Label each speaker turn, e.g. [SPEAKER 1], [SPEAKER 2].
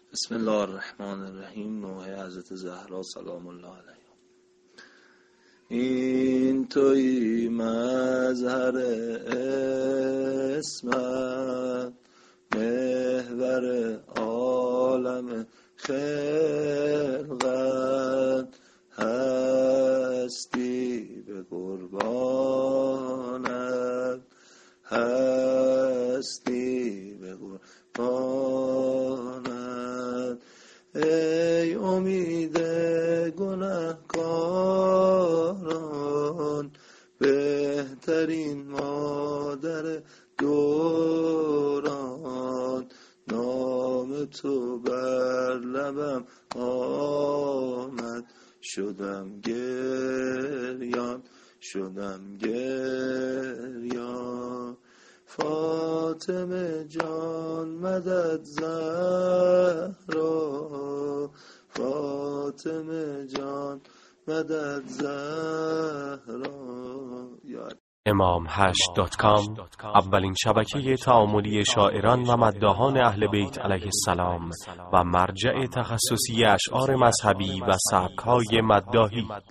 [SPEAKER 1] بسم الله الرحمن الرحیم. نوحه حضرت زهرا سلام الله علیها. این توی مظهر اسمت، محور عالم خلقت، هستی به قربانت، هستی به قربانت. ای امید گنهکاران، بهترین مادر دوران، نام تو بر لبم آمد، شدم گریان، شدم گریان. فاطمه جان مدد زهرا، فاطمه جان مدد زهرا.
[SPEAKER 2] imam8.com اولین شبکه تعاملی شاعران و مداحان اهل بیت علیه السلام و مرجع تخصصی اشعار مذهبی و سبک‌های مداحی.